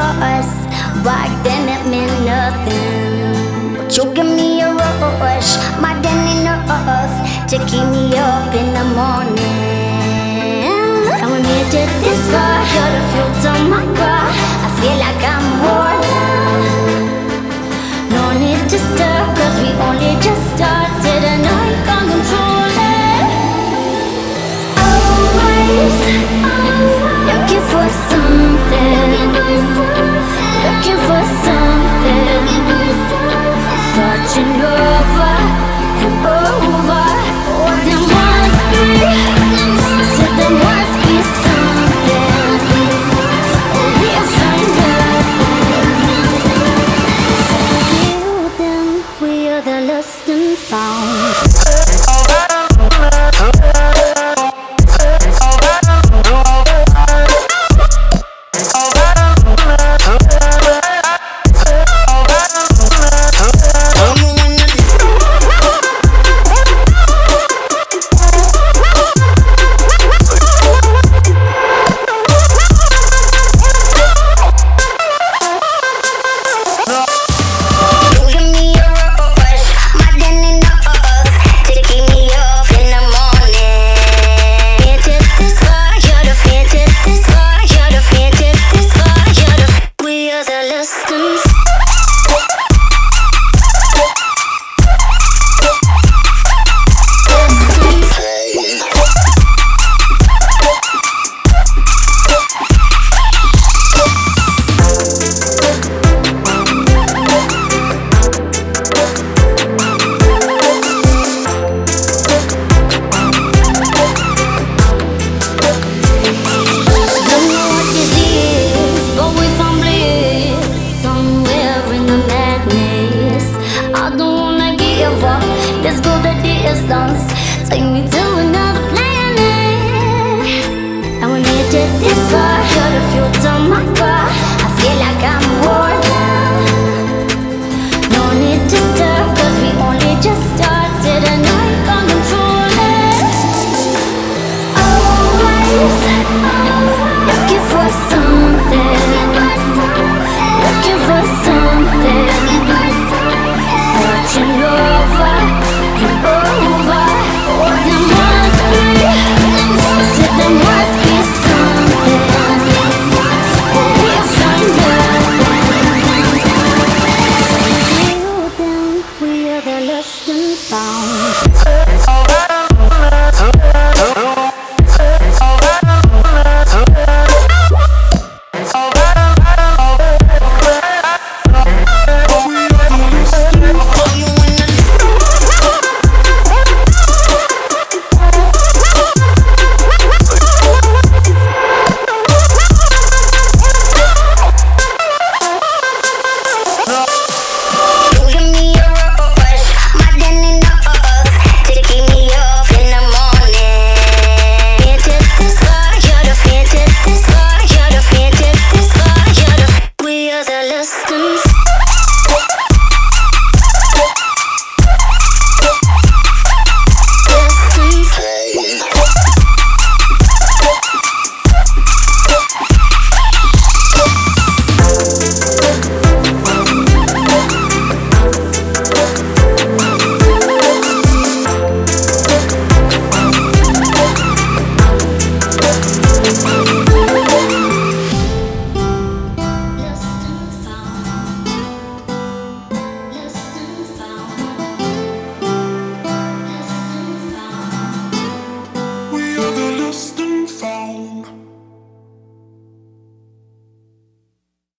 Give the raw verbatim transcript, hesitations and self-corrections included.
us. Back then it meant nothing, but you give me a rush, more than enough to keep me up in the morning. And we made it this far, you're the fuel to my car. I feel like I'm warm. No need to stir, cause we only just started, and I can't control it. Always looking for something, looking for something, searching over and over. Oh, there must be, so there must be something. Oh, we are something. We are the lost and found. Let's go the distance, take me to another planet. And we made it this far, you're the fuel to my car.